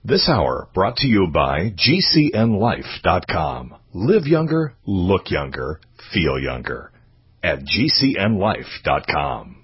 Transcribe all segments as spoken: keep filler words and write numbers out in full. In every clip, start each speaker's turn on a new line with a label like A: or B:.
A: This hour brought to you by G C N life dot com. Live younger, look younger, feel younger at G C N life dot com.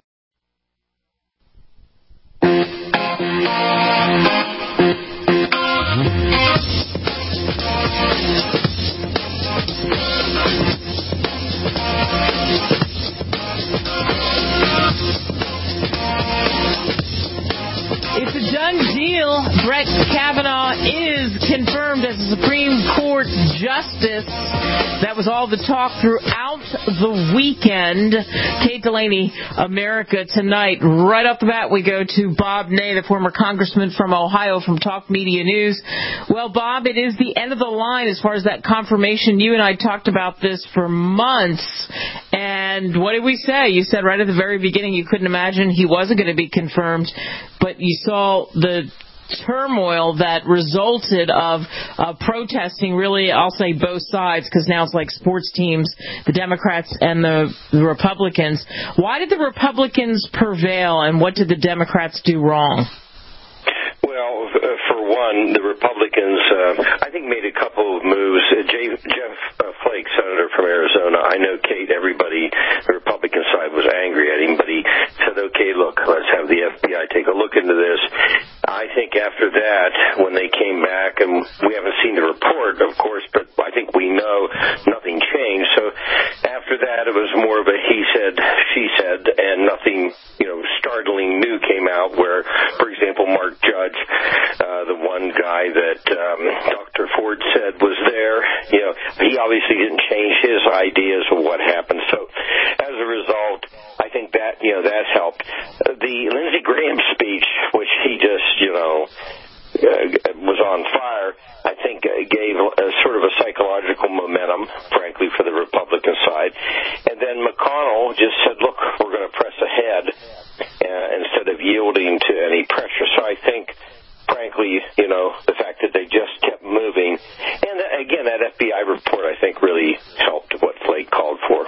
B: It's a done deal. Brett Kavanaugh is confirmed as a Supreme Court justice. That was all the talk throughout the weekend. Kate Delaney, America Tonight. Right off the bat, we go to Bob Ney, the former congressman from Ohio from Talk Media News. Well, Bob, it is the end of the line as far as that confirmation. You and I talked about this for months. And what did we say? You said right at the very beginning you couldn't imagine he wasn't going to be confirmed. But you saw the turmoil that resulted of uh, protesting, really, I'll say both sides, because now it's like sports teams, the Democrats and the, the Republicans. Why did the Republicans prevail, and what did the Democrats do wrong?
C: Well, uh, for one, the Republicans, uh, I think, made a couple of moves. Uh, Jay, Jeff uh, Flake, senator from Arizona, I know, Kate, everybody, the Republican side was angry at him, but he said, okay, look, let's have the F B I take a look into this. I think after that, when they came back, and we haven't seen the report, of course, but I think we know nothing changed. So after that, it was more of a he said, she said, and nothing, you know, startling new came out where, for example, Mark Judge, uh, the one guy that um, Doctor Ford said was there, you know, he obviously didn't change his ideas of what happened. So as a result, I think that, you know, that helped. The Lindsey Graham speech, which he just, you know, uh, was on fire, I think uh, gave a, sort of a psychological momentum, frankly, for the Republican side. And then McConnell just said, look, we're going to press ahead uh, instead of yielding to any pressure. So I think, frankly, you know, the fact that they just kept moving. And again, that F B I report, I think, really helped what Flake called for.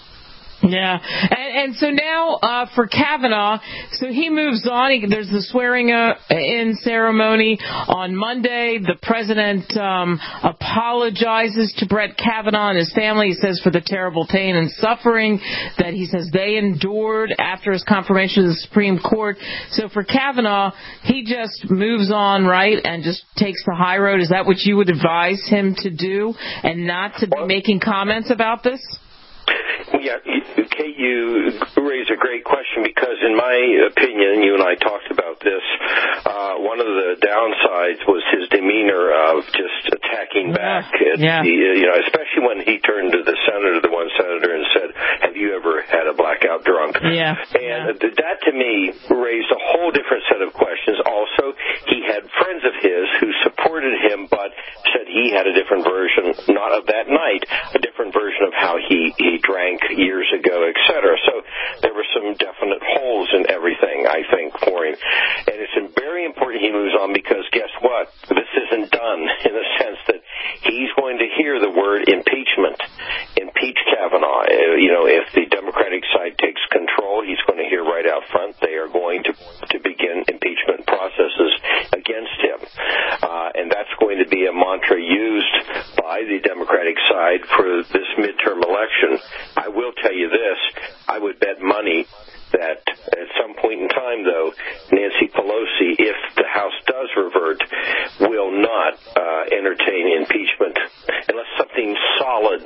B: Yeah, and, and so now uh, for Kavanaugh, so he moves on. He, there's the swearing-in ceremony on Monday. The president um, apologizes to Brett Kavanaugh and his family. He says for the terrible pain and suffering that he says they endured after his confirmation of the Supreme Court. So for Kavanaugh, he just moves on, right, and just takes the high road. Is that what you would advise him to do, and not to be making comments about this?
C: Yeah, Kate, you raise a great question because, in my opinion, you and I talked about this, uh, one of the downsides was his demeanor of just attacking
B: yeah.
C: back. At
B: yeah.
C: the, you know, especially when he turned to the senator, the one senator, and said, have you ever had a blackout drunk?
B: Yeah.
C: And yeah. that, to me, raised a whole different set of questions. Also, he had friends of his who supported him but said he had a different version, not of that night, a different version of how he, he drank years ago, et cetera. So there were some definite holes in everything, I think, for him. And it's very important he moves on because guess what? This isn't done in the sense that he's going to hear the word impeachment. Impeach Kavanaugh. You know, if the Democratic side takes control, he's going to hear right out front they are going to, to begin impeachment processes against him. Uh, and that's going to be a mantra used by the Democratic side for this midterm election. I will tell you this, I would bet money that at some point in time, though, Nancy Pelosi, if the House does revert, will not uh, entertain impeachment unless something solid,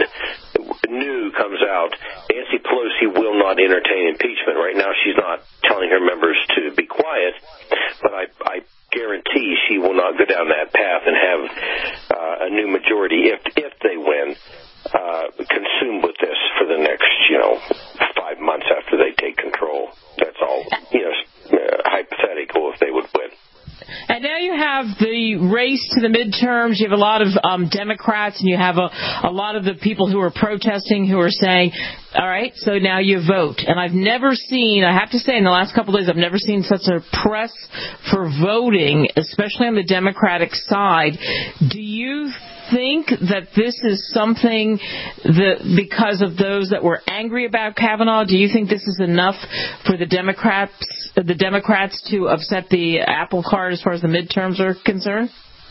C: new comes out. Nancy Pelosi will not entertain impeachment. Right now, she's not telling her members to be quiet, but I, I guarantee she will not go down that path and have uh, a new majority if if they win. Uh, consumed with this for the next, you know, five months after they take control. That's all, you know, uh, hypothetical if they would win.
B: And now you have the race to the midterms. You have a lot of um, Democrats, and you have a, a lot of the people who are protesting who are saying, all right, so now you vote. And I've never seen, I have to say, in the last couple of days, I've never seen such a press for voting, especially on the Democratic side. Do you think that this is something that, because of those that were angry about Kavanaugh, do you think this is enough for the Democrats, the Democrats to upset the apple cart as far as the midterms are concerned?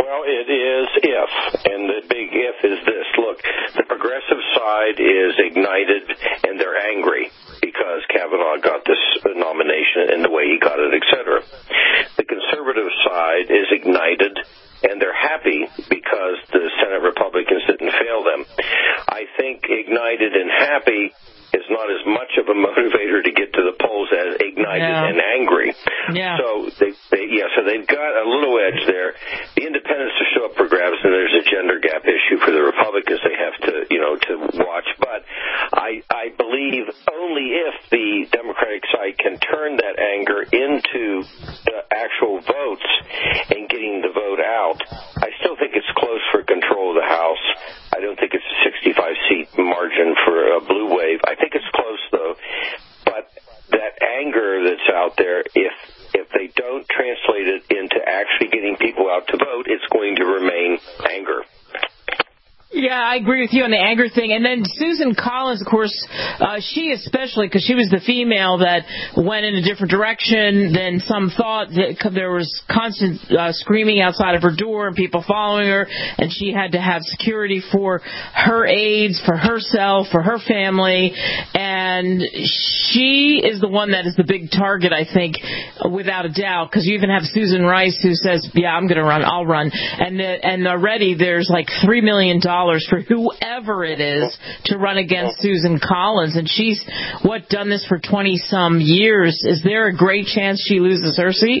C: Well, it is if, and the big if is this. Look, the progressive side is ignited, and they're angry because Kavanaugh got this nomination and the way he got it, et cetera. The conservative side is ignited, and they're happy because the Senate Republicans didn't fail them. I think ignited and happy is not as much of a motivator to get to the polls as ignited yeah. and angry.
B: Yeah.
C: So they, they, yeah, so they've got a little edge there. The independents to show up for grabs, and there's a gender gap issue for the Republicans they have to, you know, to watch. But I, I believe only if the Democratic side can turn that anger into uh, actual votes and getting the vote out. I still think it's close for control of the House. I don't think it's a sixty-five seat margin for a blue wave. I think it's close, though. But that anger that's out there, if if they don't translate it into actually getting people out to vote, it's going to remain anger.
B: Yeah, I agree with you on the anger thing. And then Susan Collins, of course, uh, she especially, because she was the female that went in a different direction than some thought. That there was constant uh, screaming outside of her door and people following her, and she had to have security for her aides, for herself, for her family. And she is the one that is the big target, I think, without a doubt, because you even have Susan Rice who says, yeah, I'm going to run, I'll run. And, the, and already there's like three million dollars for whoever it is to run against Susan Collins, and she's what done this for twenty some years. Is there a great chance she loses her seat?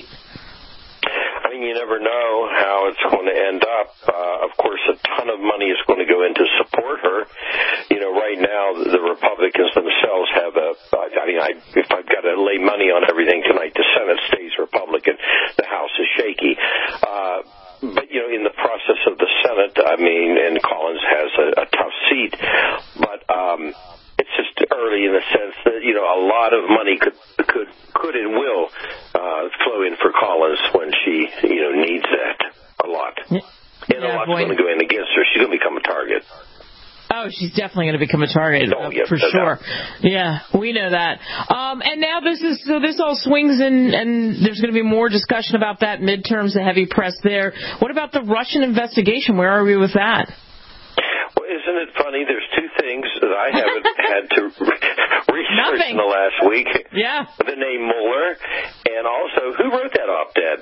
C: I mean, you never know how it's going to end up. Uh, of course, a ton of money is going to go in to support her. You know, right now the Republicans themselves have a. I mean, I, if I've got to lay money on everything tonight, the Senate stays Republican, the House is shaky. Uh, But, you know, in the process of the Senate, I mean, and Collins has a, a tough seat, but um, it's just early in the sense that, you know, a lot of money could could could and will uh, flow in for Collins when she, you know, needs that a lot. And yeah, a lot's going to go in against her. She's going to become a target.
B: Oh, she's definitely going to become a target,
C: oh, yeah,
B: for no sure. Doubt. Yeah, we know that. Um, and now this is so this all swings in, and there's going to be more discussion about that midterms, the heavy press there. What about the Russian investigation? Where are we with that?
C: Well, isn't it funny? There's two things that I haven't had to research
B: Nothing.
C: in the last week.
B: Yeah.
C: The name Mueller, and also who wrote that op-ed?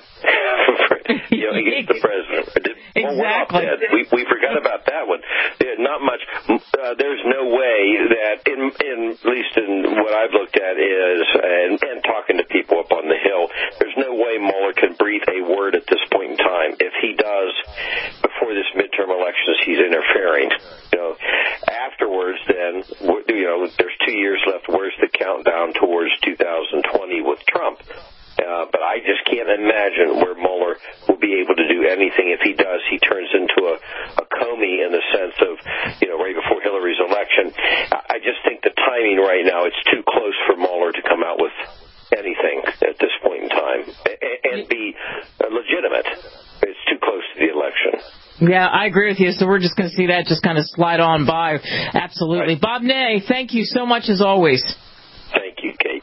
C: you know, against the president. Did,
B: exactly.
C: Well, op-ed? We we forgot about that one. There, not much. Uh, there's no way that, in, in at least in what I've looked at, is and, and talking to people up on the Hill, there's no way Mueller can breathe a word at this point in time. If he does, before this midterm elections, he's interfering. You know, afterwards, then, you know, there's two years left. Where's the countdown towards two thousand twenty with Trump? Uh, but I just can't imagine where Mueller will be able to do anything. If he does, he turns into a, a Comey in the sense of, you know, right before Hillary's election. I just think the timing right now, it's too close for Mueller to come out with anything at this point in time and, and be legitimate. It's too close to the election.
B: Yeah, I agree with you. So we're just going to see that just kind of slide on by. Absolutely.
C: Right.
B: Bob Ney, thank you so much as always.
C: Thank you, Kate.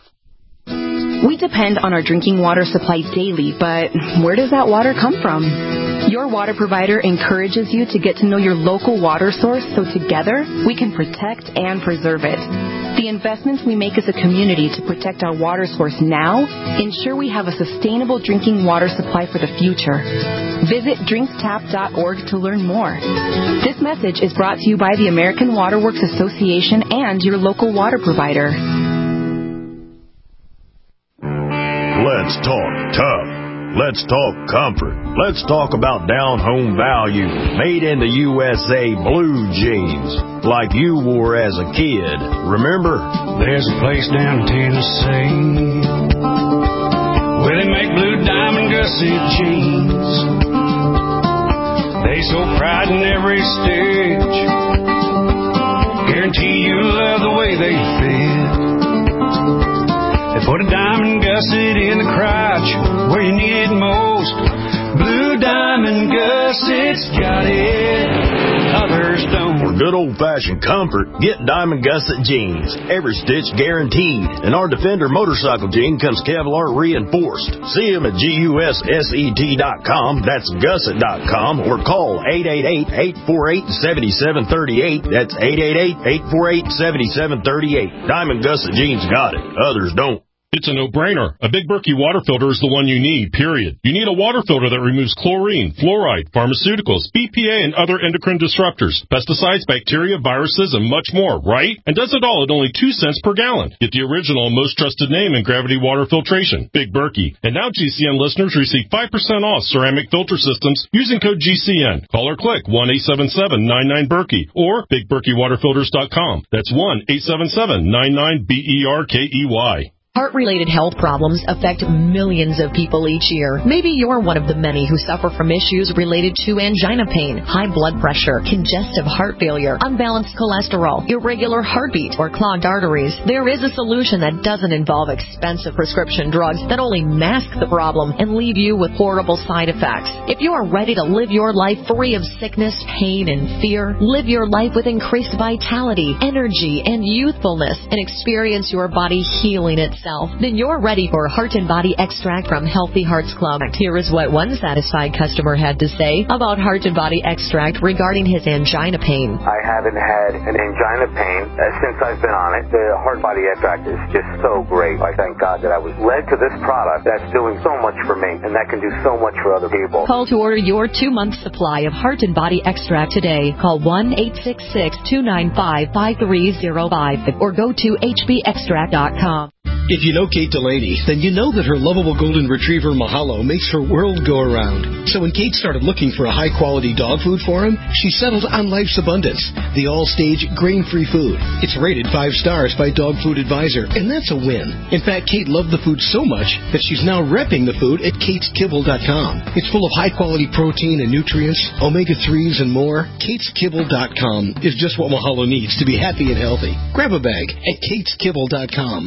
D: We depend on our drinking water supply daily, but where does that water come from? Your water provider encourages you to get to know your local water source so together we can protect and preserve it. The investments we make as a community to protect our water source now ensure we have a sustainable drinking water supply for the future. Visit drinks tap dot org to learn more. This message is brought to you by the American Water Works Association and your local water provider.
E: Let's talk tough. Let's talk comfort. Let's talk about down-home value. Made in the U S A blue jeans, like you wore as a kid. Remember?
F: There's a place down in Tennessee where they make blue diamond gusset jeans. They so pride in every stitch. Guarantee you love the way they fit. They put a diamond gusset in the crotch where you need it most. Blue diamond gussets got it, others don't.
E: For good old-fashioned comfort, get Diamond Gusset jeans. Every stitch guaranteed. And our Defender motorcycle jean comes Kevlar reinforced. See them at G U S S E T dot com. That's Gusset dot com. Or call eight eight eight, eight four eight, seven seven three eight. That's eight eight eight, eight four eight, seven seven three eight. Diamond Gusset jeans got it. Others don't.
G: It's a no-brainer. A Big Berkey water filter is the one you need, period. You need a water filter that removes chlorine, fluoride, pharmaceuticals, B P A, and other endocrine disruptors, pesticides, bacteria, viruses, and much more, right? And does it all at only two cents per gallon. Get the original and most trusted name in gravity water filtration, Big Berkey. And now G C N listeners receive five percent off ceramic filter systems using code G C N. Call or click one eight seven seven, nine nine, Berkey or big berkey water filters dot com. That's one eight seven seven, nine nine, B E R K E Y.
H: Heart-related health problems affect millions of people each year. Maybe you're one of the many who suffer from issues related to angina pain, high blood pressure, congestive heart failure, unbalanced cholesterol, irregular heartbeat, or clogged arteries. There is a solution that doesn't involve expensive prescription drugs that only mask the problem and leave you with horrible side effects. If you are ready to live your life free of sickness, pain, and fear, live your life with increased vitality, energy, and youthfulness, and experience your body healing itself, then you're ready for Heart and Body Extract from Healthy Hearts Club. Here is what one satisfied customer had to say about Heart and Body Extract regarding his angina pain.
I: I haven't had an angina pain uh, since I've been on it. The Heart Body Extract is just so great. I thank God that I was led to this product that's doing so much for me, and that can do so much for other people.
H: Call to order your two-month supply of Heart and Body Extract today. Call one eight six six, two nine five, five three zero five or go to H B extract dot com.
J: If you know Kate Delaney, then you know that her lovable golden retriever Mahalo makes her world go around. So when Kate started looking for a high-quality dog food for him, she settled on Life's Abundance, the all-stage grain-free food. It's rated five stars by Dog Food Advisor, and that's a win. In fact, Kate loved the food so much that she's now repping the food at kates kibble dot com. It's full of high-quality protein and nutrients, omega threes, and more. kates kibble dot com is just what Mahalo needs to be happy and healthy. Grab a bag at kates kibble dot com.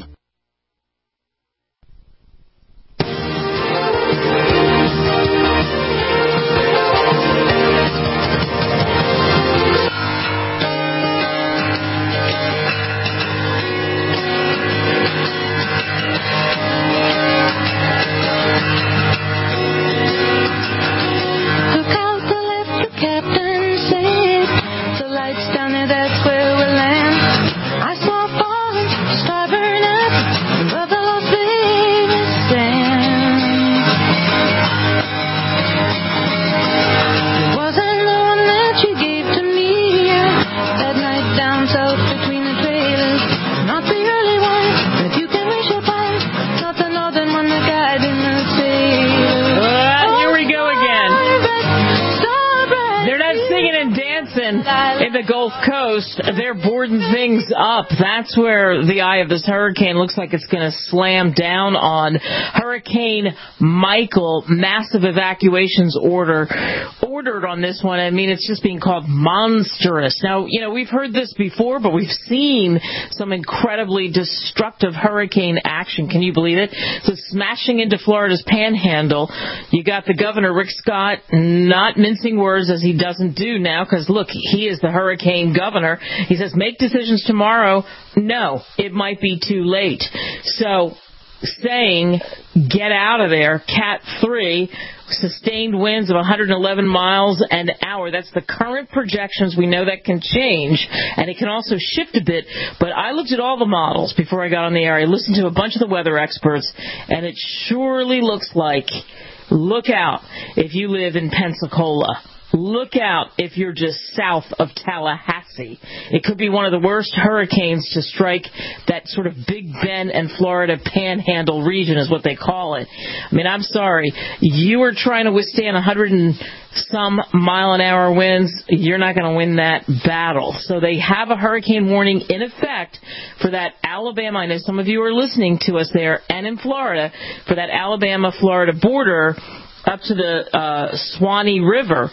B: In the Gulf Coast, they're boarding things up. That's where the eye of this hurricane looks like it's going to slam down on. Hurricane Michael, massive evacuations order ordered on this one. I mean, it's just being called monstrous. Now, you know, we've heard this before, but we've seen some incredibly destructive hurricane action. Can you believe it? So smashing into Florida's panhandle, you got the governor, Rick Scott, not mincing words as he doesn't do now, because, look, he is the hurricane governor. He says, make decisions tomorrow. No, it might be too late. So saying, get out of there, Cat three, sustained winds of one hundred eleven miles an hour. That's the current projections. We know that can change, and it can also shift a bit. But I looked at all the models before I got on the air. I listened to a bunch of the weather experts, and it surely looks like, look out if you live in Pensacola. Look out if you're just south of Tallahassee. It could be one of the worst hurricanes to strike that sort of Big Bend and Florida panhandle region is what they call it. I mean, I'm sorry. You are trying to withstand one hundred and some mile an hour winds. You're not going to win that battle. So they have a hurricane warning in effect for that Alabama. I know some of you are listening to us there and in Florida for that Alabama-Florida border up to the uh, Swanee River.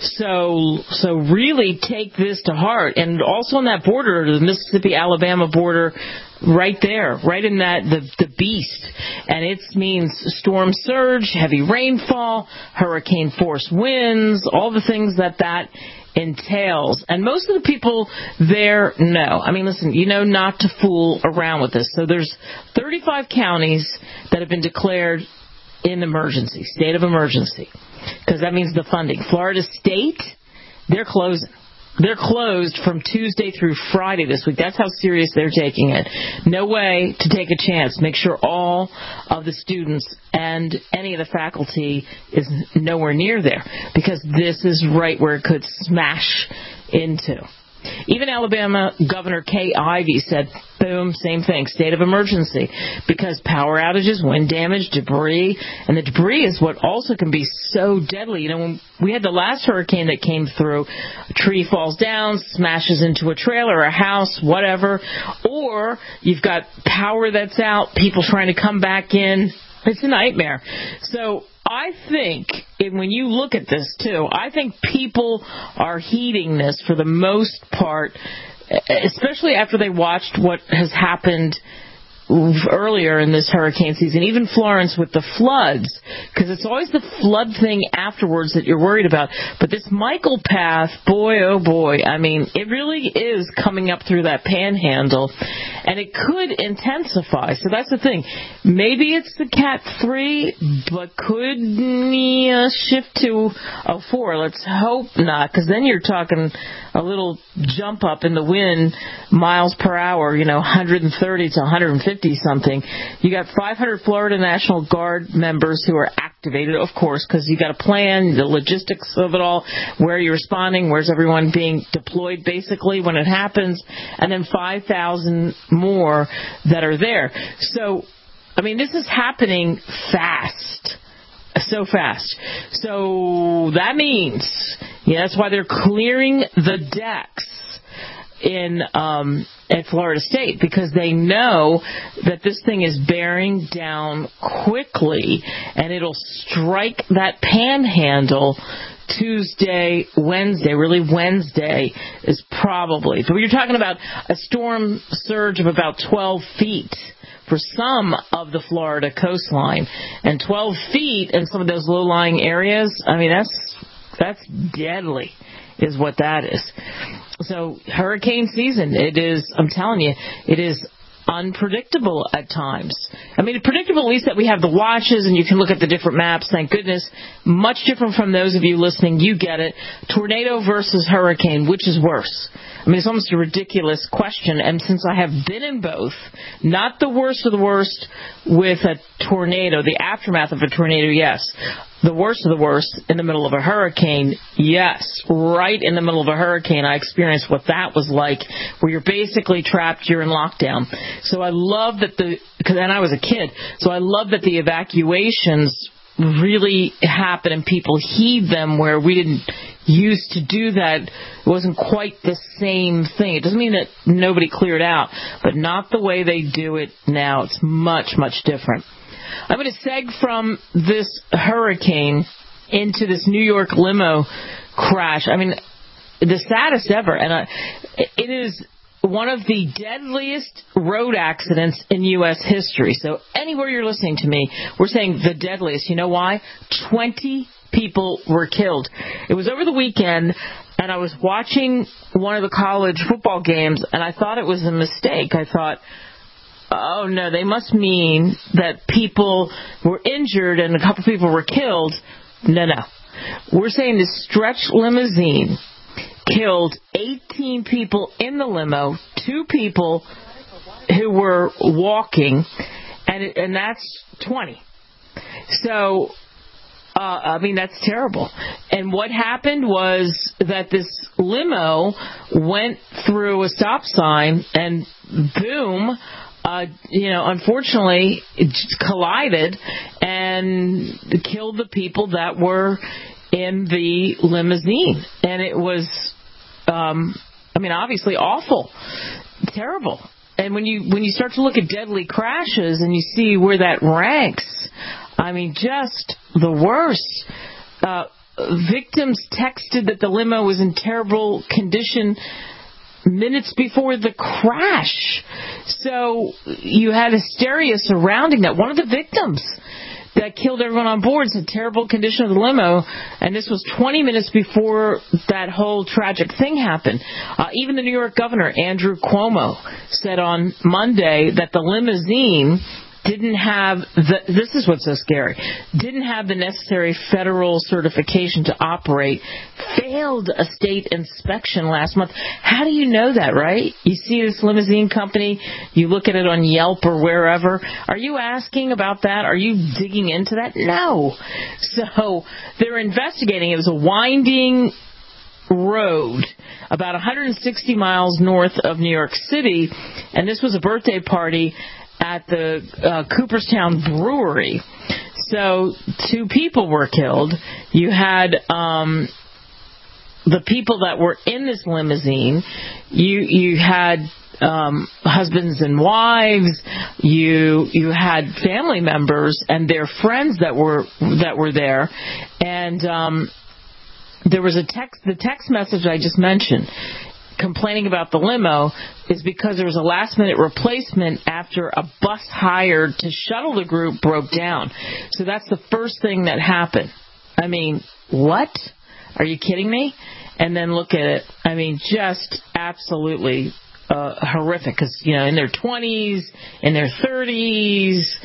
B: So so really take this to heart. And also on that border, the Mississippi-Alabama border, right there, right in that, the, the beast. And it means storm surge, heavy rainfall, hurricane force winds, all the things that that entails. And most of the people there know. I mean, listen, you know not to fool around with this. So there's thirty-five counties that have been declared in emergency, state of emergency, because that means the funding. Florida State, they're closing. They're closed from Tuesday through Friday this week. That's how serious they're taking it. No way to take a chance. Make sure all of the students and any of the faculty is nowhere near there, because this is right where it could smash into. Even Alabama Governor Kay Ivey said, boom, same thing, state of emergency, because power outages, wind damage, debris, and the debris is what also can be so deadly. You know, when we had the last hurricane that came through, a tree falls down, smashes into a trailer, a house, whatever, or you've got power that's out, people trying to come back in. It's a nightmare. So I think, and when you look at this, too, I think people are heeding this for the most part, especially after they watched what has happened earlier in this hurricane season, even Florence with the floods, because it's always the flood thing afterwards that you're worried about. But this Michael path, boy, oh boy, I mean, it really is coming up through that panhandle, and it could intensify. So that's the thing. Maybe it's the Cat three, but could uh, shift to a four. Let's hope not, because then you're talking a little jump up in the wind, miles per hour, you know, one hundred thirty to one hundred fifty something. You got five hundred Florida National Guard members who are activated, of course, because you got a plan, the logistics of it all, where you're responding, where's everyone being deployed basically when it happens, and then five thousand more that are there. So, I mean, this is happening fast. So fast. So that means, yeah, that's why they're clearing the decks in um, at Florida State, because they know that this thing is bearing down quickly, and it'll strike that panhandle Tuesday, Wednesday, really Wednesday is probably. So you're talking about a storm surge of about twelve feet for some of the Florida coastline, and twelve feet in some of those low-lying areas, I mean, that's that's deadly is what that is. So hurricane season, it is, I'm telling you, it is unpredictable at times. I mean, predictable at least that we have the watches and you can look at the different maps, thank goodness. Much different from those of you listening, you get it. Tornado versus hurricane, which is worse? I mean, it's almost a ridiculous question, and since I have been in both, not the worst of the worst with a tornado, the aftermath of a tornado, yes. The worst of the worst in the middle of a hurricane, yes. Right in the middle of a hurricane, I experienced what that was like, where you're basically trapped, you're in lockdown. So I love that the, because then I was a kid, so I love that the evacuations really happen and people heed them, where we didn't used to do that. It wasn't quite the same thing. It doesn't mean that nobody cleared out, but not the way they do it now. It's much, much different. I'm going to seg from this hurricane into this New York limo crash. I mean, the saddest ever, and I, it is one of the deadliest road accidents in U S history. So anywhere you're listening to me, we're saying the deadliest. You know why? twenty people were killed. It was over the weekend, and I was watching one of the college football games, and I thought it was a mistake. I thought, oh, no, they must mean that people were injured and a couple people were killed. No, no. We're saying this stretch limousine killed eighteen people in the limo, two people who were walking, and it, and that's twenty. So, uh, I mean, that's terrible. And what happened was that this limo went through a stop sign, and boom, Uh, you know, unfortunately, it just collided and killed the people that were in the limousine. And it was, um, I mean, obviously awful, terrible. And when you when you start to look at deadly crashes and you see where that ranks, I mean, just the worst. Uh, victims texted that the limo was in terrible condition minutes before the crash. So you had hysteria surrounding that. One of the victims that killed everyone on board. It's a terrible condition of the limo, and this was twenty minutes before that whole tragic thing happened. Uh, even the New York governor, Andrew Cuomo, said on Monday that the limousine didn't have, the, this is what's so scary, didn't have the necessary federal certification to operate, failed a state inspection last month. How do you know that, right? You see this limousine company, you look at it on Yelp or wherever. Are you asking about that? Are you digging into that? No. So they're investigating. It was a winding road about one hundred sixty miles north of New York City, and this was a birthday party at the uh, Cooperstown Brewery. So two people were killed. You had um, the people that were in this limousine. You you had um, husbands and wives. You you had family members and their friends that were that were there. And um, there was a text. The text message I just mentioned, complaining about the limo, is because there was a last-minute replacement after a bus hired to shuttle the group broke down. So that's the first thing that happened. I mean, what? Are you kidding me? And then look at it. I mean, just absolutely uh, horrific. Because, you know, in their twenties, in their thirties,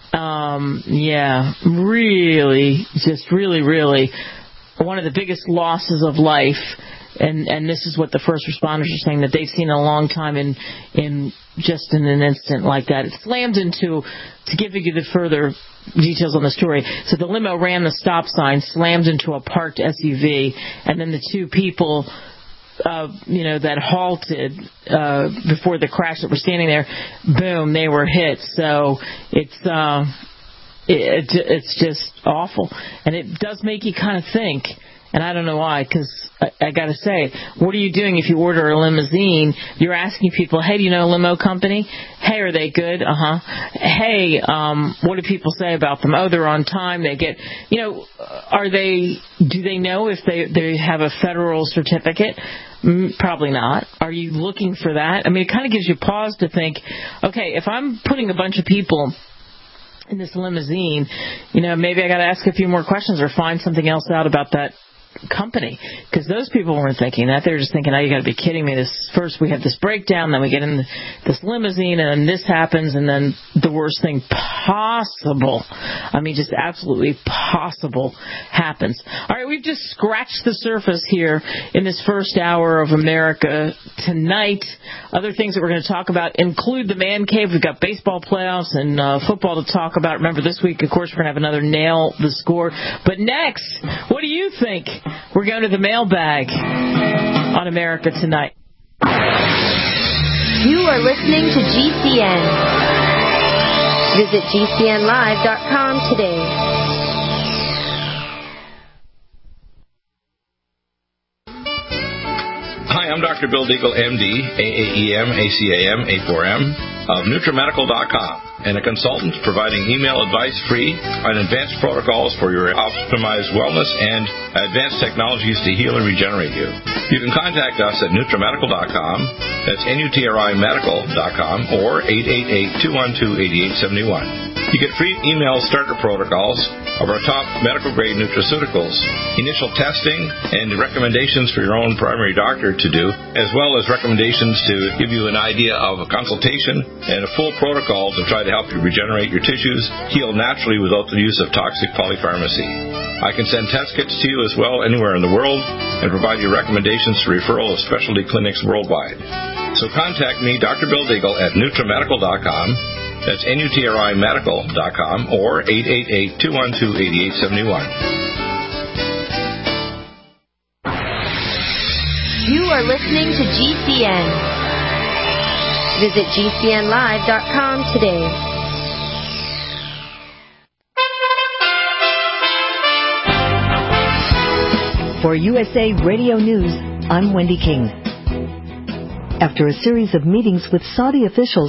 B: um, yeah, really, just really, really one of the biggest losses of life. And and this is what the first responders are saying, that they've seen in a long time in in just in an instant like that. It slammed into, to give you the further details on the story, so the limo ran the stop sign, slammed into a parked S U V, and then the two people, uh, you know, that halted uh, before the crash that were standing there, boom, they were hit. So it's uh, it, it's just awful. And it does make you kind of think. And I don't know why, because I, I got to say, what are you doing if you order a limousine? You're asking people, hey, do you know a limo company? Hey, are they good? Uh-huh. Hey, um, what do people say about them? Oh, they're on time. They get, you know, are they, do they know if they, they have a federal certificate? Mm, probably not. Are you looking for that? I mean, it kind of gives you pause to think, okay, if I'm putting a bunch of people in this limousine, you know, maybe I got to ask a few more questions or find something else out about that company, because those people weren't thinking that. They were just thinking, oh, you got to be kidding me. This first we have this breakdown, then we get in this limousine, and then this happens, and then the worst thing possible, I mean, just absolutely possible, happens. All right, we've just scratched the surface here in this first hour of America Tonight. Other things that we're going to talk about include the Man Cave. We've got baseball playoffs and uh, football to talk about. Remember, this week, of course, we're going to have another Nail the Score. But next, what do you think? We're going to the mailbag on America Tonight.
K: You are listening to G C N. Visit G C N live dot com today.
L: Hi, I'm Doctor Bill Deagle, M D, A A E M, A C A M, A four M, of NutriMedical dot com, and a consultant providing email advice free on advanced protocols for your optimized wellness and advanced technologies to heal and regenerate you. You can contact us at NutriMedical dot com, that's N U T R I Medical dot com, or eight eight eight, two one two, eight eight seven one. You get free email starter protocols of our top medical-grade nutraceuticals, initial testing, and recommendations for your own primary doctor to do, as well as recommendations to give you an idea of a consultation and a full protocol to try to help you regenerate your tissues, heal naturally without the use of toxic polypharmacy. I can send test kits to you as well anywhere in the world and provide you recommendations for referral of specialty clinics worldwide. So contact me, Doctor Bill Deagle, at NutriMedical dot com. That's N U T R I Medical dot com, or eight eight eight, two one two, eight eight seven one.
K: You are listening to G C N. Visit G C N live dot com today.
M: For U S A Radio News, I'm Wendy King. After a series of meetings with Saudi officials,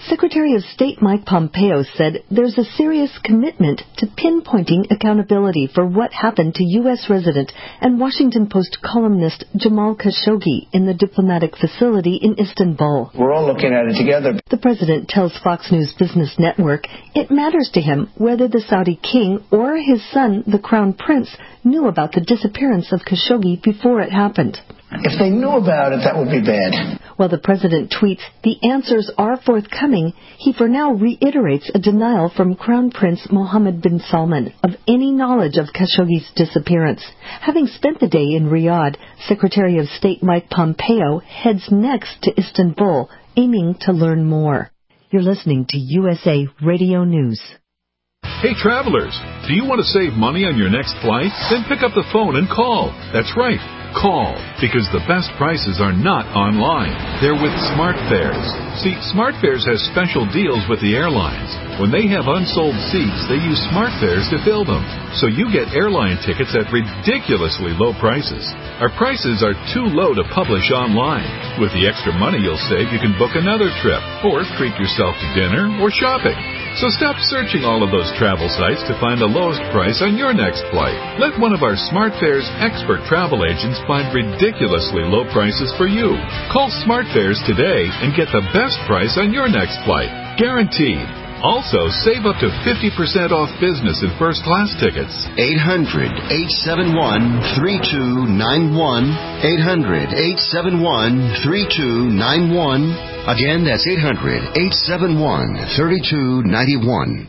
M: Secretary of State Mike Pompeo said there's a serious commitment to pinpointing accountability for what happened to U S resident and Washington Post columnist Jamal Khashoggi in the diplomatic facility in Istanbul.
N: We're all looking at it together.
M: The president tells Fox News Business Network it matters to him whether the Saudi king or his son, the Crown Prince, knew about the disappearance of Khashoggi before it happened.
N: If they knew about it, that would be bad.
M: While the president tweets the answers are forthcoming, he for now reiterates a denial from Crown Prince Mohammed bin Salman of any knowledge of Khashoggi's disappearance. Having spent the day in Riyadh, Secretary of State Mike Pompeo heads next to Istanbul, aiming to learn more. You're listening to U S A Radio News.
O: Hey travelers, do you want to save money on your next flight? Then pick up the phone and call. That's right. Call, because the best prices are not online. They're with SmartFares. See, SmartFares has special deals with the airlines. When they have unsold seats, they use SmartFares to fill them. So you get airline tickets at ridiculously low prices. Our prices are too low to publish online. With the extra money you'll save, you can book another trip, or treat yourself to dinner or shopping. So stop searching all of those travel sites to find the lowest price on your next flight. Let one of our SmartFares expert travel agents find ridiculously low prices for you. Call SmartFares today and get the best price on your next flight. Guaranteed. Also, save up to fifty percent off business and first class tickets.
P: eight hundred, eight seven one, three two nine one. eight hundred, eight seven one, three two nine one. Again, that's eight hundred, eight seven one, three two nine one.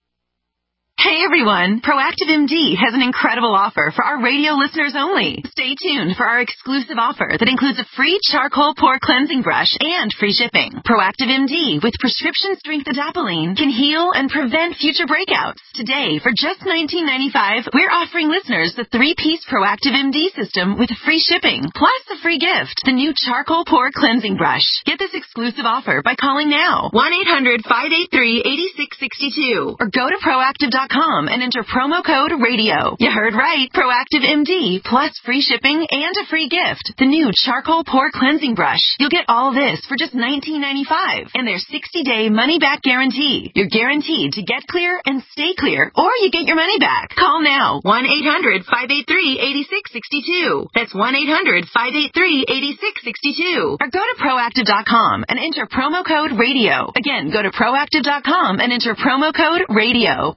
Q: Hey everyone, Proactive M D has an incredible offer for our radio listeners only. Stay tuned for our exclusive offer that includes a free charcoal pore cleansing brush and free shipping. Proactive M D with prescription strength adapalene can heal and prevent future breakouts. Today, for just nineteen ninety-five dollars, we're offering listeners the three-piece Proactive M D system with free shipping, plus a free gift, the new charcoal pore cleansing brush. Get this exclusive offer by calling now, one eight hundred, five eight three, eight six six two, or go to proactive dot com and enter promo code radio. You heard right. Proactive M D plus free shipping and a free gift. The new charcoal pore cleansing brush. You'll get all this for just nineteen ninety-five dollars and their sixty-day money-back guarantee. You're guaranteed to get clear and stay clear, or you get your money back. Call now. one eight hundred, five eight three, eight six six two. That's one eight hundred, five eight three, eight six six two. Or go to proactive dot com and enter promo code radio. Again, go to proactive dot com and enter promo code radio.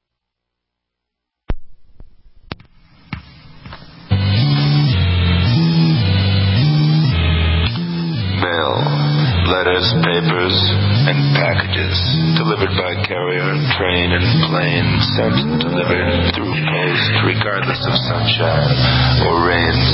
R: Mail, letters, papers, and packages delivered by carrier, train, and plane, sent, delivered through post, regardless of sunshine or rains.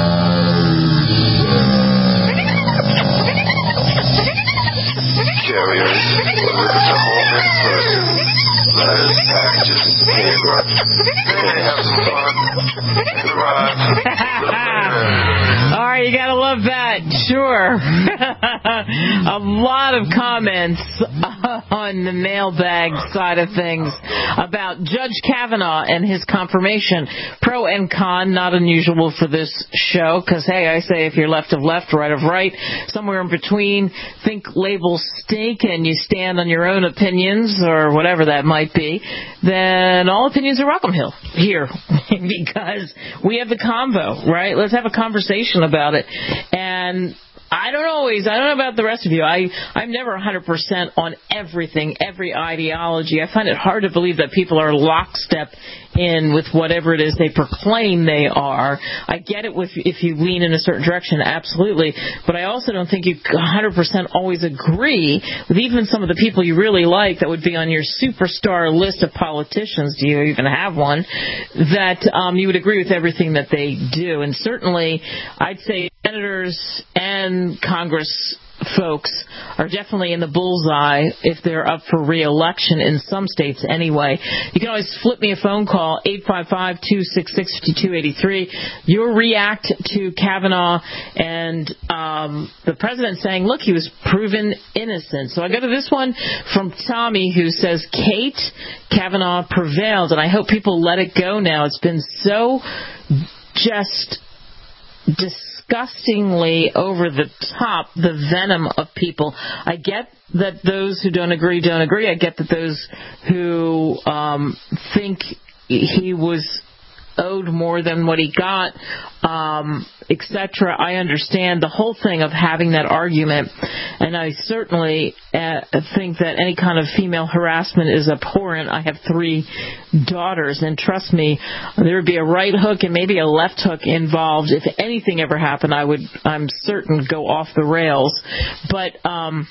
R: Carriers deliver to home in person. Letters, packages, paper. Hey, have some fun.
B: All right, you gotta love that. Sure. A lot of comments on the mailbag side of things about Judge Kavanaugh and his confirmation. Pro and con, not unusual for this show, because, hey, I say if you're left of left, right of right, somewhere in between, think labels stink and you stand on your own opinions or whatever that might be, then all opinions are welcome here because we have the convo, right? Let's have a conversation about it. And I don't always, I don't know about the rest of you. I, I'm never one hundred percent on everything, every ideology. I find it hard to believe that people are lockstep in with whatever it is they proclaim they are. I get it with, if you lean in a certain direction, absolutely. But I also don't think you one hundred percent always agree with even some of the people you really like that would be on your superstar list of politicians. Do you even have one? That um, you would agree with everything that they do. And certainly, I'd say senators and Congress folks are definitely in the bullseye if they're up for re-election in some states anyway. You can always flip me a phone call, eight five five, two six six, five two eight three. You'll react to Kavanaugh and um, the president saying, look, he was proven innocent. So I go to this one from Tommy who says, Kate, Kavanaugh prevailed, and I hope people let it go now. It's been so just disgustingly over the top, the venom of people. I get that those who don't agree don't agree. I get that those who um, think he was owed more than what he got, um, et cetera. I understand the whole thing of having that argument, and I certainly uh, think that any kind of female harassment is abhorrent. I have three daughters, and trust me, there would be a right hook and maybe a left hook involved. If anything ever happened, I would, I'm certain, go off the rails. But um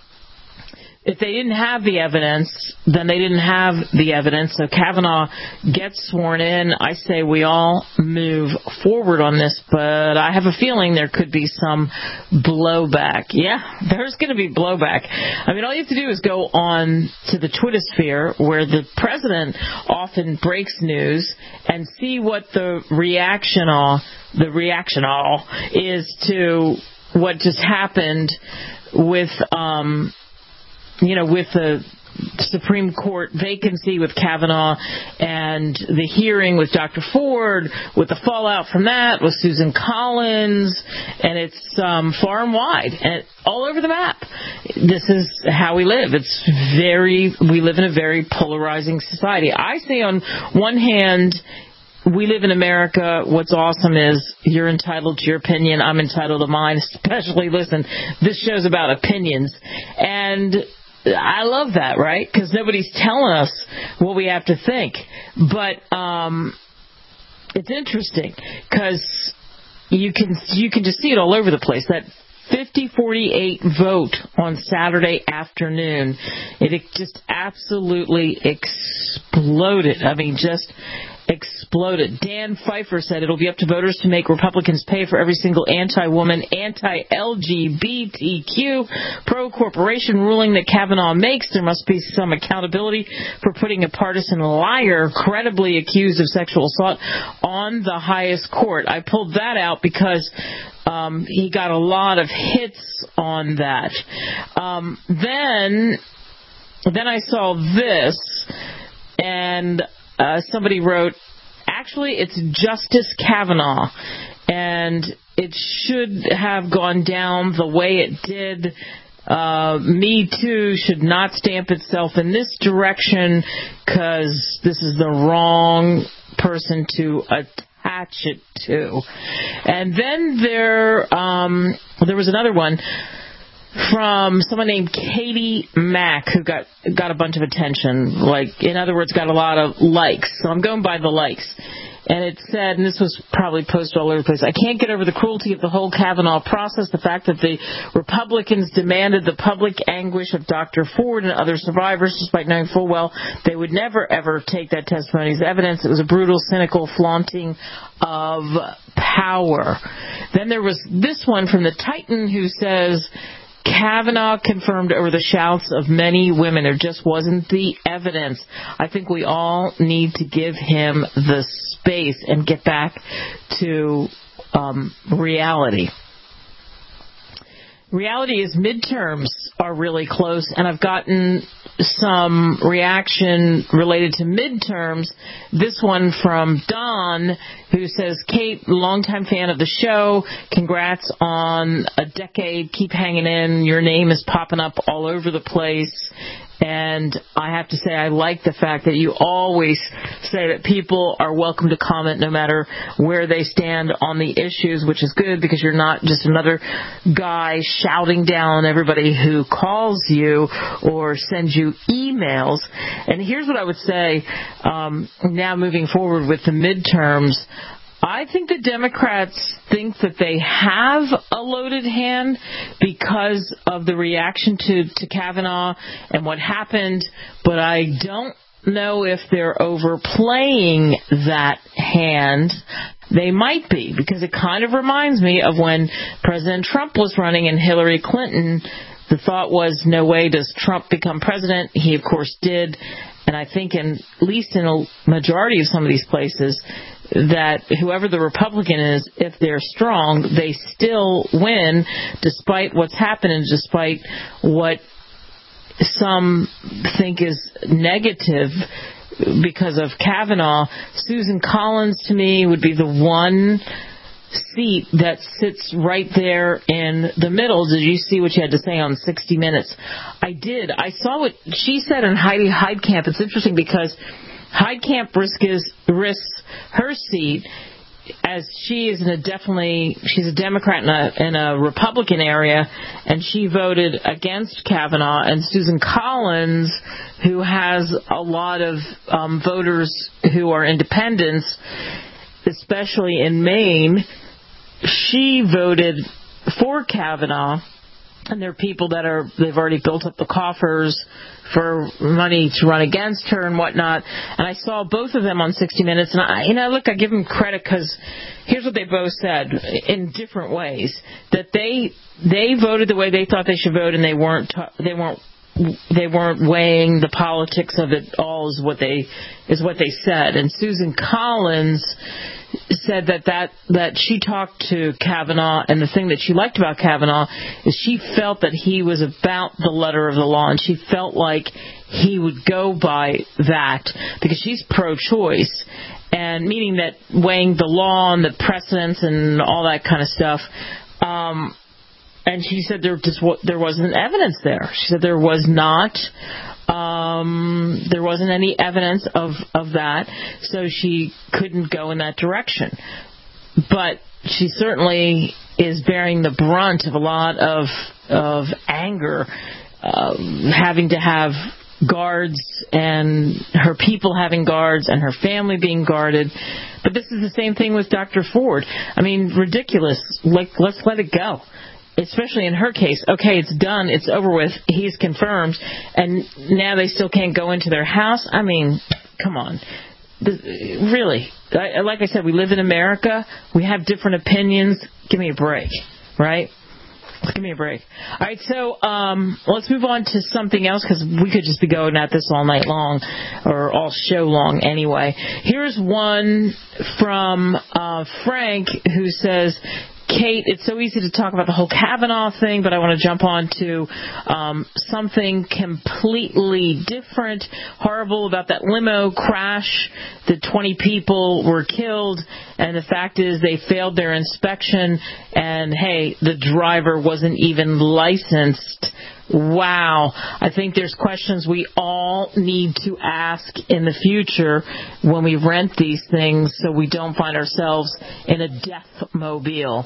B: if they didn't have the evidence, then they didn't have the evidence. So Kavanaugh gets sworn in. I say we all move forward on this, but I have a feeling there could be some blowback. Yeah, there's going to be blowback. I mean, all you have to do is go on to the Twitter sphere where the president often breaks news and see what the reaction all, the reaction all is to what just happened with, um, you know, with the Supreme Court vacancy with Kavanaugh and the hearing with Doctor Ford, with the fallout from that, with Susan Collins, and it's um, far and wide and all over the map. This is how we live. It's very, we live in a very polarizing society. I say on one hand, we live in America. What's awesome is you're entitled to your opinion. I'm entitled to mine, especially, listen, this show's about opinions. And I love that, right? Because nobody's telling us what we have to think. But um, it's interesting because you can you can just see it all over the place. That fifty forty-eight vote on Saturday afternoon, it just absolutely exploded. I mean, just exploded. Dan Pfeiffer said it'll be up to voters to make Republicans pay for every single anti-woman, anti-L G B T Q, pro-corporation ruling that Kavanaugh makes. There must be some accountability for putting a partisan liar credibly accused of sexual assault on the highest court. I pulled that out because um, he got a lot of hits on that. Um, then, then I saw this, and Uh, somebody wrote, actually, it's Justice Kavanaugh, and it should have gone down the way it did. Uh, Me Too should not stamp itself in this direction because this is the wrong person to attach it to. And then there, um, there was another one from someone named Katie Mack, who got got a bunch of attention. Like, in other words, got a lot of likes. So I'm going by the likes. And it said, and this was probably posted all over the place, I can't get over the cruelty of the whole Kavanaugh process, the fact that the Republicans demanded the public anguish of Doctor Ford and other survivors, despite knowing full well they would never, ever take that testimony as evidence. It was a brutal, cynical flaunting of power. Then there was this one from the Titan who says, Kavanaugh confirmed over the shouts of many women. There just wasn't the evidence. I think we all need to give him the space and get back to um, reality. Reality is midterms are really close, and I've gotten some reaction related to midterms. This one from Don, who says, Kate, longtime fan of the show. Congrats on a decade. Keep hanging in. Your name is popping up all over the place. And I have to say, I like the fact that you always say that people are welcome to comment no matter where they stand on the issues, which is good because you're not just another guy shouting down everybody who calls you or sends you emails. And here's what I would say, um, now moving forward with the midterms. I think the Democrats think that they have a loaded hand because of the reaction to, to Kavanaugh and what happened, but I don't know if they're overplaying that hand. They might be, because it kind of reminds me of when President Trump was running and Hillary Clinton. The thought was, no way does Trump become president. He, of course, did. And I think in, at least in a majority of some of these places, that whoever the Republican is, if they're strong, they still win despite what's happened and despite what some think is negative because of Kavanaugh. Susan Collins, to me, would be the one seat that sits right there in the middle. Did you see what she had to say on sixty minutes? I did. I saw what she said on Heidi Heitkamp. It's interesting because Heitkamp risks, risks her seat, as she is in a definitely, she's a Democrat in a, in a Republican area, and she voted against Kavanaugh. And Susan Collins, who has a lot of um, voters who are independents, especially in Maine, she voted for Kavanaugh. And there are people that are, they've already built up the coffers for money to run against her and whatnot. And I saw both of them on sixty minutes. And, I, you know, look, I give them credit because here's what they both said in different ways. That they they voted the way they thought they should vote, and they weren't they weren't they weren't weighing the politics of it all is what they is what they said. And Susan Collins said that, that that she talked to Kavanaugh, and the thing that she liked about Kavanaugh is she felt that he was about the letter of the law, and she felt like he would go by that because she's pro-choice, and meaning that weighing the law and the precedents and all that kind of stuff. Um, and she said there just there wasn't evidence there. She said there was not. Um, there wasn't any evidence of, of that, so she couldn't go in that direction. But she certainly is bearing the brunt of a lot of of anger, uh, having to have guards and her people having guards and her family being guarded. But this is the same thing with Doctor Ford. I mean, ridiculous. Like, let's let it go. Especially in her case, okay, it's done, it's over with, he's confirmed, and now they still can't go into their house? I mean, come on. This, really, I, like I said, we live in America, we have different opinions, give me a break, right? Give me a break. All right, so um, let's move on to something else, because we could just be going at this all night long, or all show long anyway. Here's one from uh, Frank, who says, Kate, it's so easy to talk about the whole Kavanaugh thing, but I want to jump on to um, something completely different, horrible about that limo crash. The twenty people were killed, and the fact is they failed their inspection, and, hey, the driver wasn't even licensed. Wow. I think there's questions we all need to ask in the future when we rent these things so we don't find ourselves in a death mobile.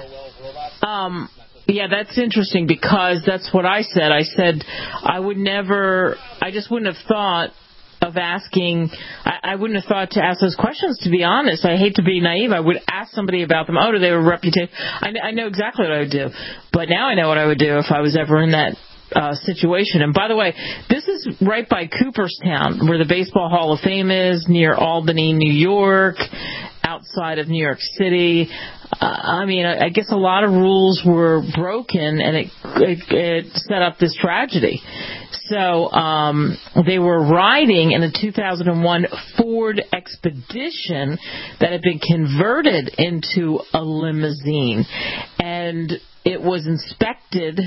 B: Um, yeah, that's interesting because that's what I said. I said I would never, I just wouldn't have thought of asking, I, I wouldn't have thought to ask those questions, to be honest. I hate to be naive. I would ask somebody about them. Oh, do they have a reputation? I, I know exactly what I would do. But now I know what I would do if I was ever in that uh, situation. And by the way, this is right by Cooperstown, where the Baseball Hall of Fame is, near Albany, New York, outside of New York City. Uh, I mean, I, I guess a lot of rules were broken, and it, it, it set up this tragedy. So um, they were riding in a two thousand one Ford Expedition that had been converted into a limousine, and it was inspected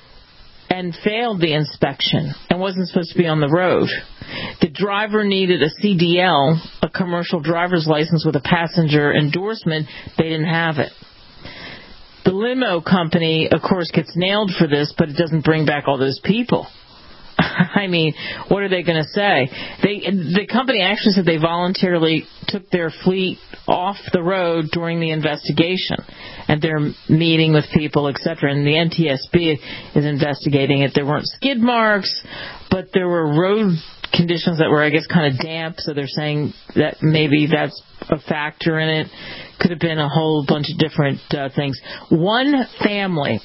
B: and failed the inspection and wasn't supposed to be on the road. The driver needed a C D L, a commercial driver's license with a passenger endorsement. They didn't have it. The limo company, of course, gets nailed for this, but it doesn't bring back all those people. I mean, what are they going to say? They, the company actually said they voluntarily took their fleet off the road during the investigation, and they're meeting with people, et cetera. And the N T S B is investigating it. There weren't skid marks, but there were road conditions that were, I guess, kind of damp, so they're saying that maybe that's a factor in it. Could have been a whole bunch of different uh, things. One family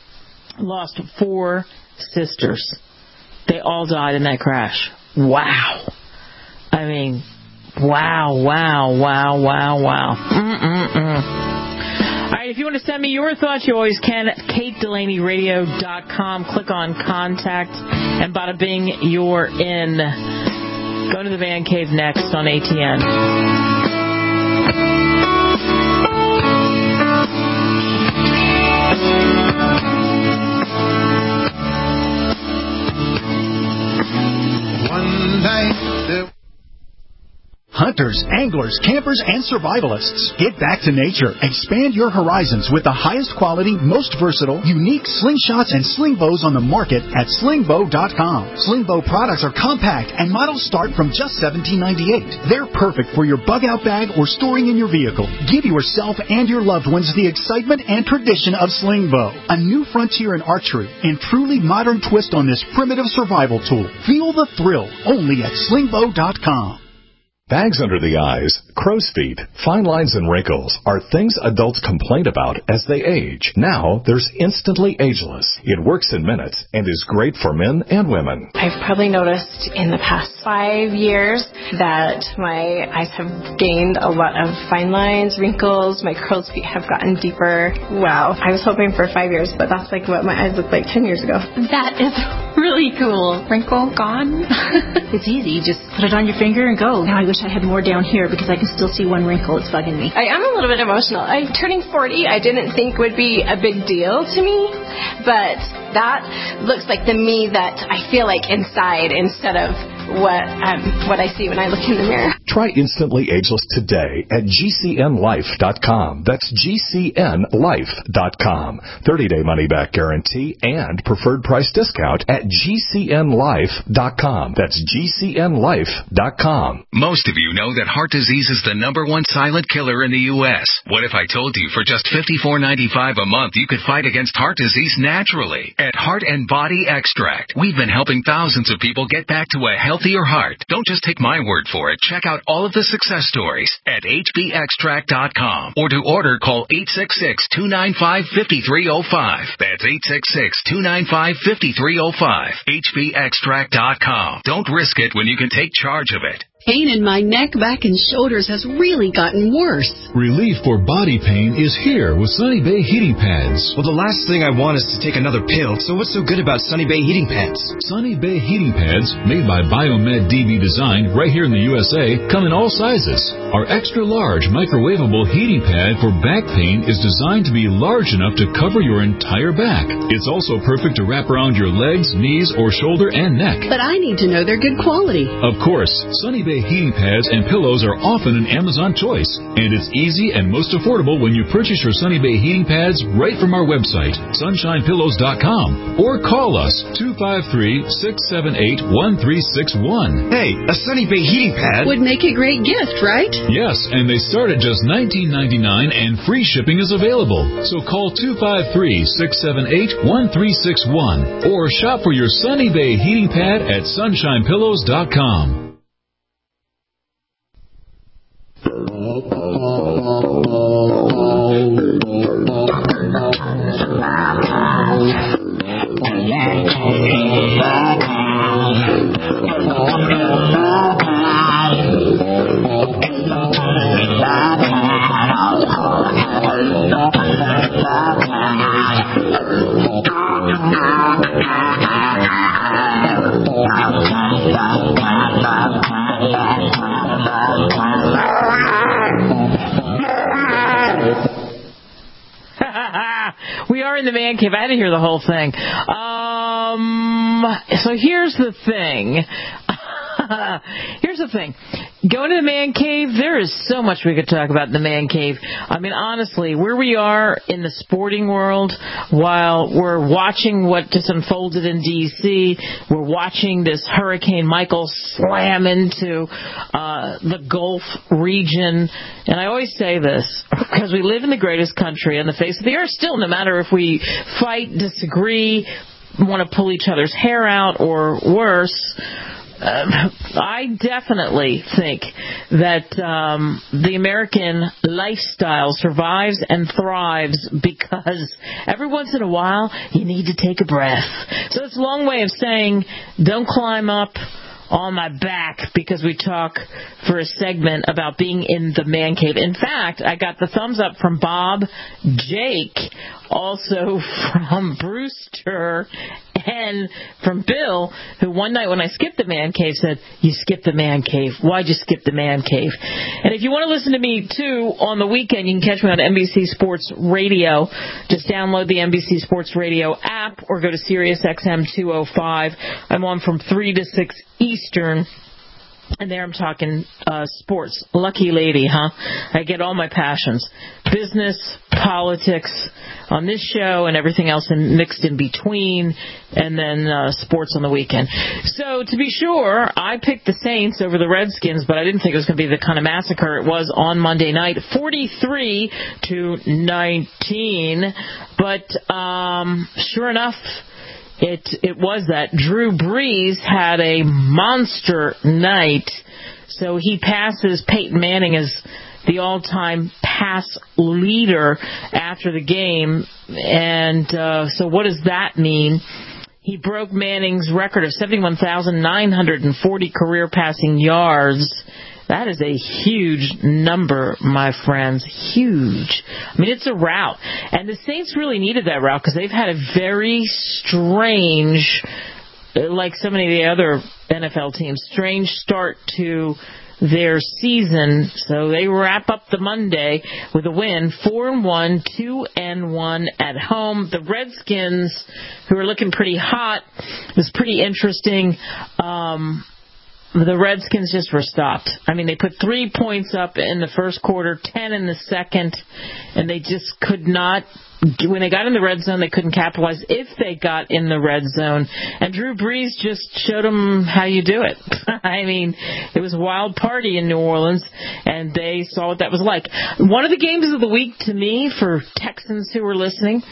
B: lost four sisters. They all died in that crash. Wow. I mean, wow, wow, wow, wow, wow. Mm-mm-mm. All right, if you want to send me your thoughts, you always can at kate delaney radio dot com. Click on Contact, and bada bing, you're in. Go to the Man Cave next on A T N.
S: Hot Hunters, anglers, campers, and survivalists. Get back to nature. Expand your horizons with the highest quality, most versatile, unique slingshots and sling bows on the market at sling bow dot com. Sling bow products are compact and models start from just seventeen ninety-eight. They're perfect for your bug out bag or storing in your vehicle. Give yourself and your loved ones the excitement and tradition of sling bow. A new frontier in archery and truly modern twist on this primitive survival tool. Feel the thrill only at sling bow dot com.
A: Bags under the eyes, crow's feet, fine lines, and wrinkles are things adults complain about as they age. Now, there's Instantly Ageless. It works in minutes and is great for men and women.
T: I've probably noticed in the past five years that my eyes have gained a lot of fine lines, wrinkles, my crow's feet have gotten deeper. Wow. I was hoping for five years, but that's like what my eyes looked like ten years ago.
U: That is really cool. Wrinkle gone? It's easy. You just put it on your finger and go. Now I wish I had more down here because I can still see one wrinkle. It's bugging me.
T: I am a little bit emotional. I'm turning forty. I didn't think would be a big deal to me, but that looks like the me that I feel like inside instead of what um, what I see when I look in the mirror.
A: Try Instantly Ageless today at G C N life dot com. That's G C N life dot com. thirty-day money-back guarantee and preferred price discount at G C N life dot com. That's G C N life dot com.
V: Most of you know that heart disease is the number one silent killer in the U S What if I told you for just fifty-four ninety-five a month you could fight against heart disease naturally? At Heart and Body Extract, we've been helping thousands of people get back to a healthier heart. Don't just take my word for it. Check out all of the success stories at H B extract dot com. Or to order, call eight six six, two nine five, five three zero five. That's eight six six, two nine five, five three zero five. H B extract dot com. Don't risk it when you can take charge of it.
W: Pain in my neck, back, and shoulders has really gotten worse.
X: Relief for body pain is here with Sunny Bay Heating Pads.
Y: Well, the last thing I want is to take another pill, so what's so good about Sunny Bay Heating Pads?
X: Sunny Bay Heating Pads, made by Biomed D B Design right here in the U S A, come in all sizes. Our extra-large microwavable heating pad for back pain is designed to be large enough to cover your entire back. It's also perfect to wrap around your legs, knees, or shoulder and neck.
W: But I need to know they're good quality.
X: Of course, Sunny Bay heating pads and pillows are often an Amazon choice, and it's easy and most affordable when you purchase your Sunny Bay heating pads right from our website, sunshine pillows dot com, or call us two five three, six seven eight, one three six one.
Y: Hey, a Sunny Bay heating pad
W: would make a great gift, right?
X: Yes, and they start at just nineteen ninety-nine and free shipping is available. So call two five three, six seven eight, one three six one or shop for your Sunny Bay heating pad at sunshine pillows dot com.
B: We are in the man cave. I had to hear the whole thing. Um, so here's the thing. Here's the thing. Going to the man cave, there is so much we could talk about in the man cave. I mean, honestly, where we are in the sporting world, while we're watching what just unfolded in D C, we're watching this Hurricane Michael slam into uh, the Gulf region. And I always say this, because we live in the greatest country on the face of the earth still, no matter if we fight, disagree, want to pull each other's hair out, or worse. Uh, I definitely think that um, the American lifestyle survives and thrives because every once in a while you need to take a breath. So it's a long way of saying don't climb up on my back because we talk for a segment about being in the man cave. In fact, I got the thumbs up from Bob, Jake, also from Brewster, and from Bill, who one night when I skipped the man cave said, you skipped the man cave. Why'd you skip the man cave? And if you want to listen to me, too, on the weekend, you can catch me on N B C Sports Radio. Just download the N B C Sports Radio app or go to Sirius X M two oh five. I'm on from three to six Eastern. And there I'm talking uh, sports. Lucky lady, huh? I get all my passions. Business, politics on this show and everything else in, mixed in between, and then uh, sports on the weekend. So to be sure, I picked the Saints over the Redskins, but I didn't think it was going to be the kind of massacre it was on Monday night, forty-three to nineteen. But um, sure enough, It it was that. Drew Brees had a monster night, so he passes Peyton Manning as the all-time pass leader after the game. And uh, so what does that mean? He broke Manning's record of seventy-one thousand nine hundred forty career passing yards. That is a huge number, my friends. Huge. I mean, it's a rout. And the Saints really needed that rout because they've had a very strange, like so many of the other N F L teams, strange start to their season. So they wrap up the Monday with a win, four and one, two and one at home. The Redskins, who are looking pretty hot, was pretty interesting. Um... The Redskins just were stopped. I mean, they put three points up in the first quarter, ten in the second, and they just could not. When they got in the red zone, they couldn't capitalize if they got in the red zone. And Drew Brees just showed them how you do it. I mean, it was a wild party in New Orleans, and they saw what that was like. One of the games of the week to me, for Texans who were listening,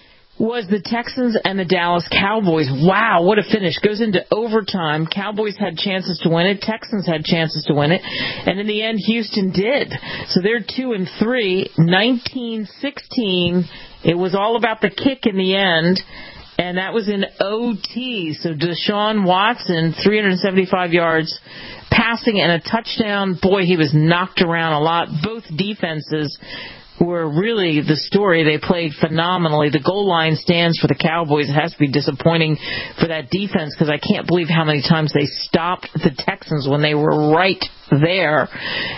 B: was the Texans and the Dallas Cowboys. Wow, what a finish. Goes into overtime. Cowboys had chances to win it. Texans had chances to win it. And in the end, Houston did. So they're two and three. nineteen sixteen. It was all about the kick in the end. And that was in O T. So Deshaun Watson, three hundred seventy-five yards passing and a touchdown. Boy, he was knocked around a lot. Both defenses were really the story. They played phenomenally. The goal line stands for the Cowboys. It has to be disappointing for that defense because I can't believe how many times they stopped the Texans when they were right there,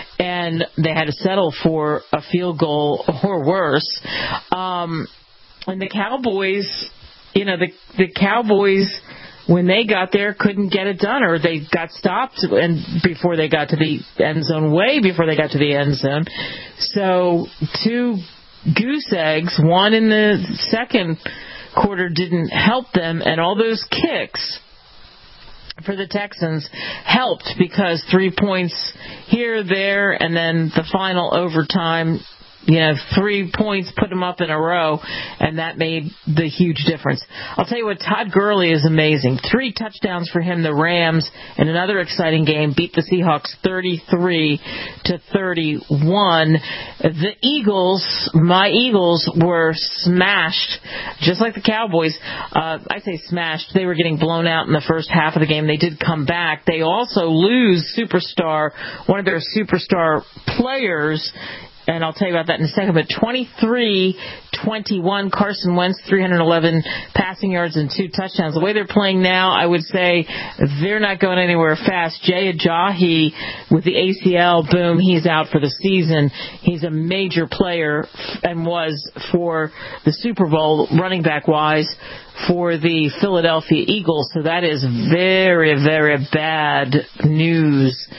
B: and they had to settle for a field goal or worse. Um, and the Cowboys, you know, the the Cowboys, when they got there, couldn't get it done, or they got stopped and before they got to the end zone, way before they got to the end zone. So two goose eggs, one in the second quarter didn't help them, and all those kicks for the Texans helped because three points here, there, and then the final overtime, you know, three points put them up in a row, and that made the huge difference. I'll tell you what, Todd Gurley is amazing. Three touchdowns for him. The Rams, in another exciting game, beat the Seahawks thirty-three to thirty-one. The Eagles, my Eagles, were smashed, just like the Cowboys. Uh, I say smashed. They were getting blown out in the first half of the game. They did come back. They also lose superstar, one of their superstar players, and I'll tell you about that in a second, but twenty-three twenty-one, Carson Wentz, three hundred eleven passing yards and two touchdowns. The way they're playing now, I would say they're not going anywhere fast. Jay Ajayi with the A C L, boom, he's out for the season. He's a major player and was for the Super Bowl, running back-wise, for the Philadelphia Eagles. So that is very, very bad news.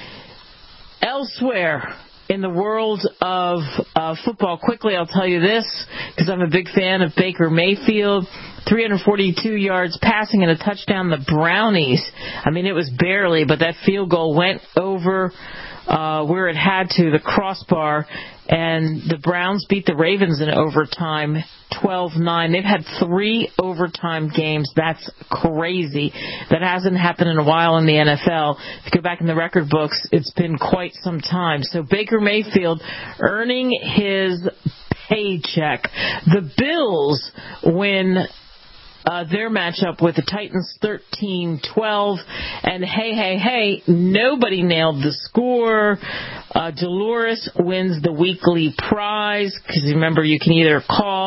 B: Elsewhere in the world of uh, football, quickly I'll tell you this, because I'm a big fan of Baker Mayfield. three hundred forty-two yards passing and a touchdown. The Brownies, I mean, it was barely, but that field goal went over uh, where it had to, the crossbar, and the Browns beat the Ravens in overtime, twelve nine. They've had three overtime games. That's crazy. That hasn't happened in a while in the N F L. If you go back in the record books, it's been quite some time. So Baker Mayfield earning his paycheck. The Bills win Uh, their matchup with the Titans thirteen twelve, and hey, hey, hey, nobody nailed the score. Uh, Dolores wins the weekly prize, because remember, you can either call or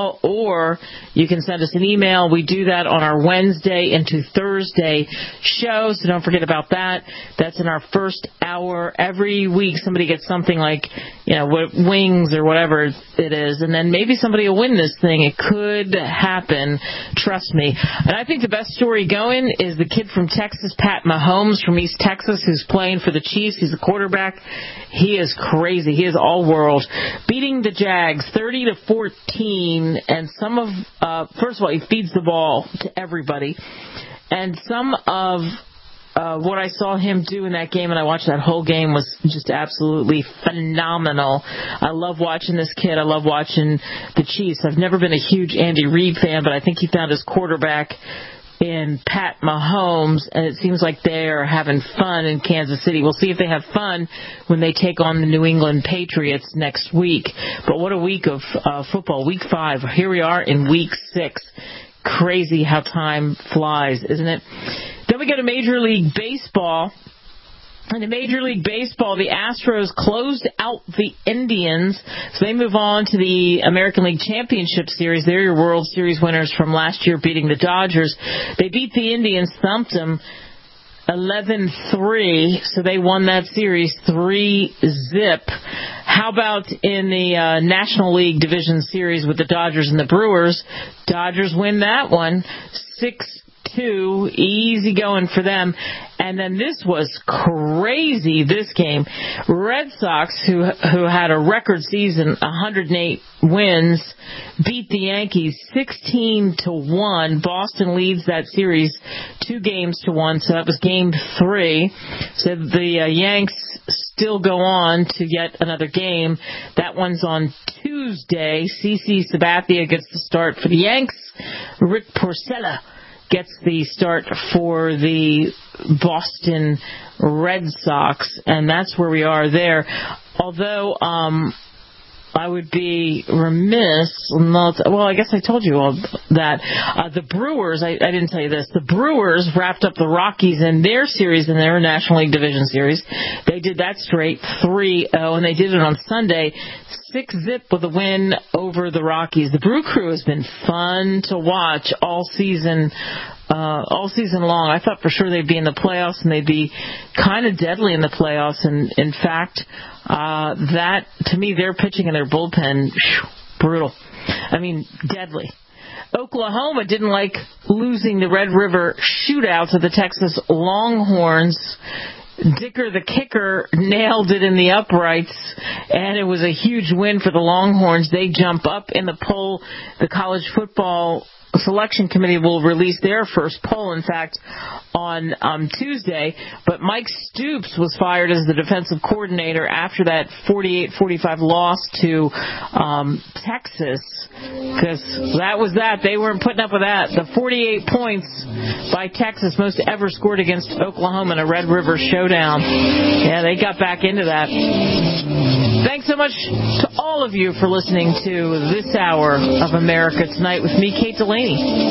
B: or you can send us an email. We do that on our Wednesday into Thursday show, so don't forget about that. That's in our first hour. Every week somebody gets something like, you know, wings or whatever it is, and then maybe somebody will win this thing. It could happen. Trust me. And I think the best story going is the kid from Texas, Pat Mahomes from East Texas, who's playing for the Chiefs. He's a quarterback. He is crazy. He is all world. Beating the Jags thirty to fourteen, and some of, uh, first of all, he feeds the ball to everybody. And some of uh, what I saw him do in that game, and I watched that whole game, was just absolutely phenomenal. I love watching this kid. I love watching the Chiefs. I've never been a huge Andy Reid fan, but I think he found his quarterback in Pat Mahomes, and it seems like they're having fun in Kansas City. We'll see if they have fun when they take on the New England Patriots next week. But what a week of uh, football. Week five. Here we are in week six. Crazy how time flies, isn't it? Then we go to Major League Baseball. And in Major League Baseball, the Astros closed out the Indians, so they move on to the American League Championship Series. They're your World Series winners from last year, beating the Dodgers. They beat the Indians, thumped them eleven three, so they won that series three zip. How about in the uh, National League Division Series with the Dodgers and the Brewers? Dodgers win that one six two, easy going for them. And then this was crazy, this game. Red Sox, who who had a record season, one hundred eight wins, beat the Yankees sixteen to one. Boston leads that series two games to one, so that was game three. So the uh, Yanks still go on to get another game. That one's on Tuesday. CeCe Sabathia gets the start for the Yanks. Rick Porcello gets the start for the Boston Red Sox, and that's where we are there. Although um, I would be remiss not, well, I guess I told you all that. Uh, the Brewers, I, I didn't tell you this, the Brewers wrapped up the Rockies in their series, in their National League Division Series. They did that straight three oh, and they did it on Sunday, six zip with a win over the Rockies. The Brew Crew has been fun to watch all season Uh, all season long. I thought for sure they'd be in the playoffs, and they'd be kind of deadly in the playoffs. And in fact, uh, that, to me, their pitching and their bullpen, whew, brutal. I mean, deadly. Oklahoma didn't like losing the Red River shootout to the Texas Longhorns. Dicker the kicker nailed it in the uprights, and it was a huge win for the Longhorns. They jump up in the poll. The college football selection committee will release their first poll, in fact, on um, Tuesday. But Mike Stoops was fired as the defensive coordinator after that forty-eight forty-five loss to um, Texas, because that was that. They weren't putting up with that. The forty-eight points by Texas, most ever scored against Oklahoma in a Red River showdown. Yeah, they got back into that. Thanks so much to all of you for listening to this hour of America Tonight with me, Kate Delaney.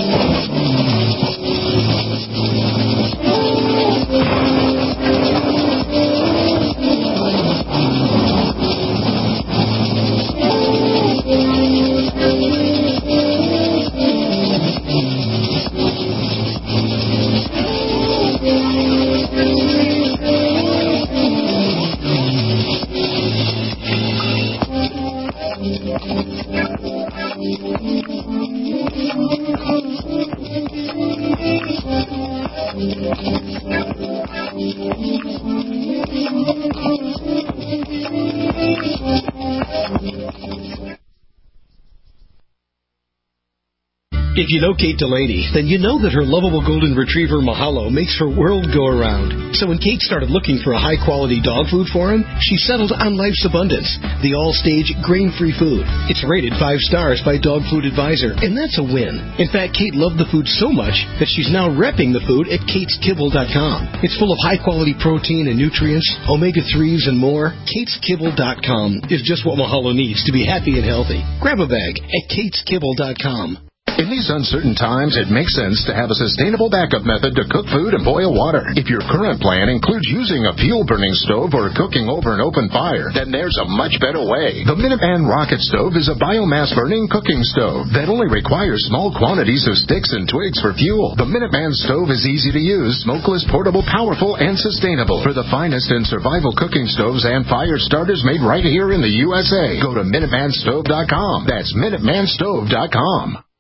J: If you know Kate Delaney, then you know that her lovable golden retriever Mahalo makes her world go around. So when Kate started looking for a high-quality dog food for him, she settled on Life's Abundance, the all-stage grain-free food. It's rated five stars by Dog Food Advisor, and that's a win. In fact, Kate loved the food so much that she's now repping the food at kates kibble dot com. It's full of high-quality protein and nutrients, omega threes, and more. kates kibble dot com is just what Mahalo needs to be happy and healthy. Grab a bag at kates kibble dot com.
C: In these uncertain times, it makes sense to have a sustainable backup method to cook food and boil water. If your current plan includes using a fuel-burning stove or cooking over an open fire, then there's a much better way. The Minuteman Rocket Stove is a biomass-burning cooking stove that only requires small quantities of sticks and twigs for fuel. The Minuteman Stove is easy to use, smokeless, portable, powerful, and sustainable. For the finest in survival cooking stoves and fire starters made right here in the U S A, go to Minuteman Stove dot com. That's Minuteman Stove dot com.